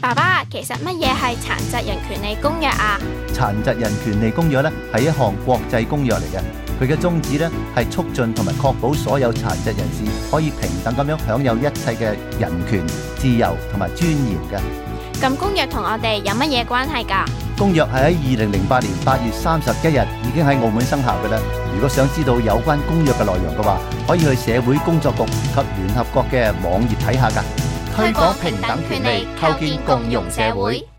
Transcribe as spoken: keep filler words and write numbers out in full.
爸爸，其實乜嘢係殘疾人權利公約啊？ 殘疾人權利公約咧係一項國際公約嚟嘅，佢嘅宗旨咧係促進同埋確保所有殘疾人士可以平等咁樣享有一切嘅人權、自由同埋尊嚴嘅。 咁公約同我哋有乜嘢關係㗎？ 公約係喺二零零八年八月三十一日已經喺澳門生效嘅啦。如果想知道有關公約嘅內容嘅話，可以去社會工作局及聯合國嘅網頁睇下㗎。 推廣平等權利，構建共融社會。